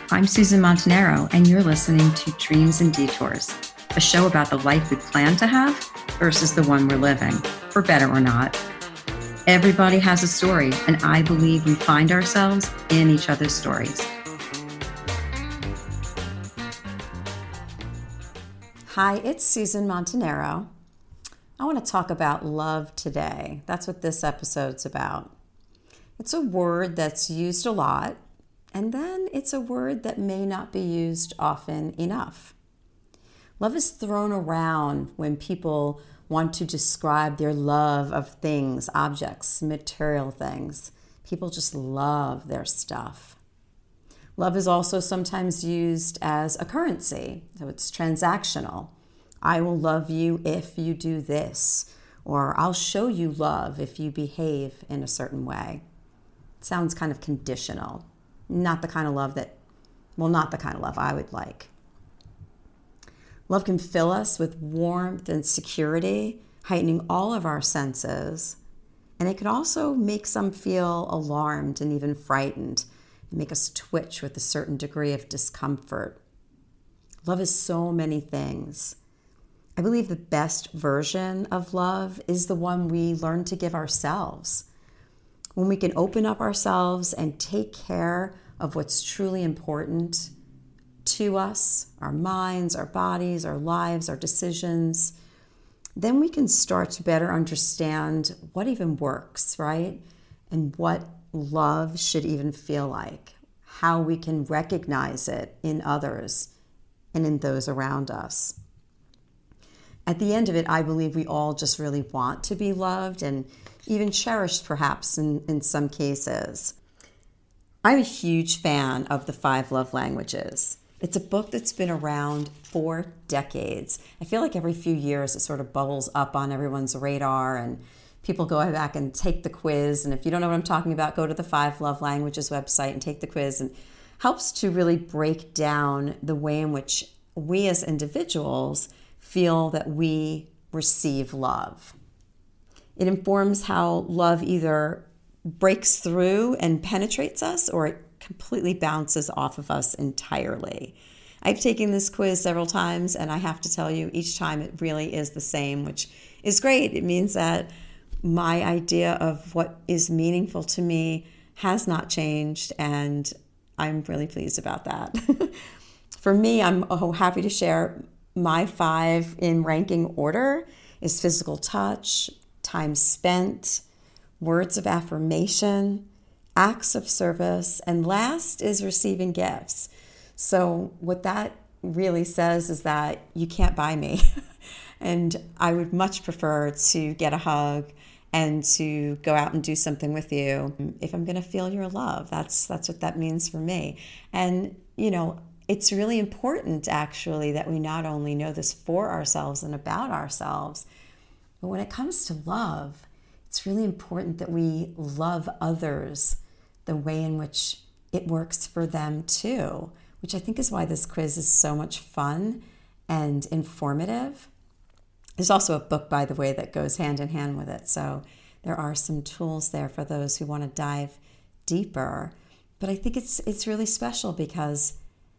I'm Susan Montanaro, and you're listening to Dreams and Detours, a show about the life we plan to have versus the one we're living, for better or not. Everybody has a story, and I believe we find ourselves in each other's stories. Hi, it's Susan Montanaro. I want to talk about love today. That's what this episode's about. It's a word that's used a lot, and then it's a word that may not be used often enough. Love is thrown around when people want to describe their love of things, objects, material things. People just love their stuff. Love is also sometimes used as a currency, so it's transactional. I will love you if you do this, or I'll show you love if you behave in a certain way. It sounds kind of conditional. Not the kind of love I would like. Love can fill us with warmth and security, heightening all of our senses. And it can also make some feel alarmed and even frightened, and make us twitch with a certain degree of discomfort. Love is so many things. I believe the best version of love is the one we learn to give ourselves. When we can open up ourselves and take care of what's truly important to us, our minds, our bodies, our lives, our decisions, then we can start to better understand what even works, right? And what love should even feel like, how we can recognize it in others and in those around us. At the end of it, I believe we all just really want to be loved and even cherished, perhaps, in some cases. I'm a huge fan of The 5 Love Languages. It's a book that's been around for decades. I feel like every few years it sort of bubbles up on everyone's radar and people go back and take the quiz. And if you don't know what I'm talking about, go to the 5 Love Languages website and take the quiz. And helps to really break down the way in which we as individuals feel that we receive love. It informs how love either breaks through and penetrates us, or it completely bounces off of us entirely. I've taken this quiz several times, and I have to tell you, each time it really is the same, which is great. It means that my idea of what is meaningful to me has not changed, and I'm really pleased about that. For me, I'm happy to share my 5 in ranking order is physical touch, time spent, words of affirmation, acts of service, and last is receiving gifts. So what that really says is that you can't buy me. And I would much prefer to get a hug and to go out and do something with you if I'm going to feel your love. That's what that means for me. And, it's really important, actually, that we not only know this for ourselves and about ourselves, but when it comes to love, it's really important that we love others the way in which it works for them too, which I think is why this quiz is so much fun and informative. There's also a book, by the way, that goes hand in hand with it. So there are some tools there for those who want to dive deeper. But I think it's really special because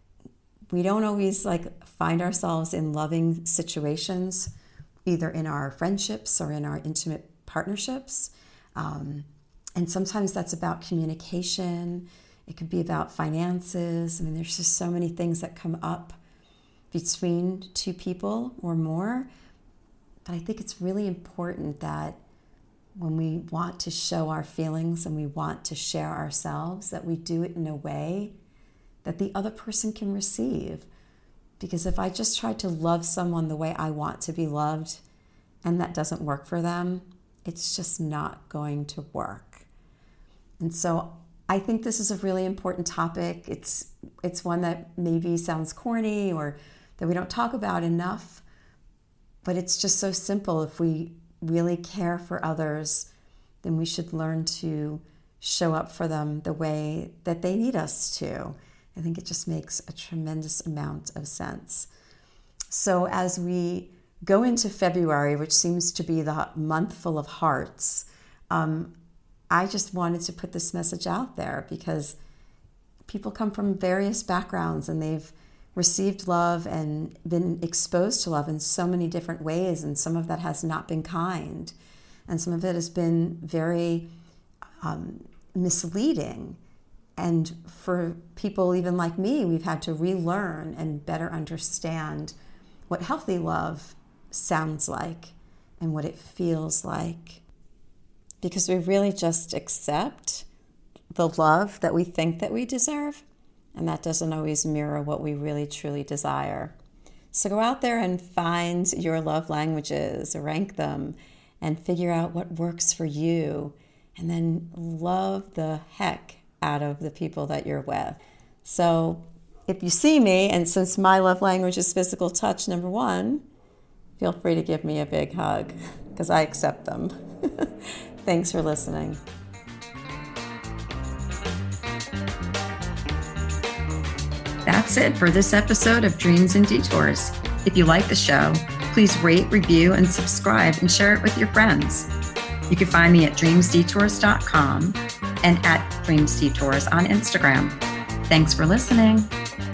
we don't always find ourselves in loving situations, either in our friendships or in our intimate partnerships. And sometimes that's about communication. It could be about finances. I mean, there's just so many things that come up between two people or more. But I think it's really important that when we want to show our feelings and we want to share ourselves, that we do it in a way that the other person can receive. Because if I just try to love someone the way I want to be loved and that doesn't work for them, it's just not going to work. And so I think this is a really important topic. It's one that maybe sounds corny or that we don't talk about enough, but it's just so simple. If we really care for others, then we should learn to show up for them the way that they need us to. I think it just makes a tremendous amount of sense. So as we go into February, which seems to be the month full of hearts, I just wanted to put this message out there because people come from various backgrounds and they've received love and been exposed to love in so many different ways, and some of that has not been kind, and some of it has been very misleading. And for people even like me, we've had to relearn and better understand what healthy love sounds like and what it feels like. Because we really just accept the love that we think that we deserve, and that doesn't always mirror what we really truly desire. So go out there and find your love languages, rank them, and figure out what works for you, and then love the heck out of the people that you're with. So if you see me, and since my love language is physical touch, number one, feel free to give me a big hug, because I accept them. Thanks for listening. That's it for this episode of Dreams and Detours. If you like the show, please rate, review, and subscribe and share it with your friends. You can find me at dreamsdetours.com and at dreamsdetours on Instagram. Thanks for listening.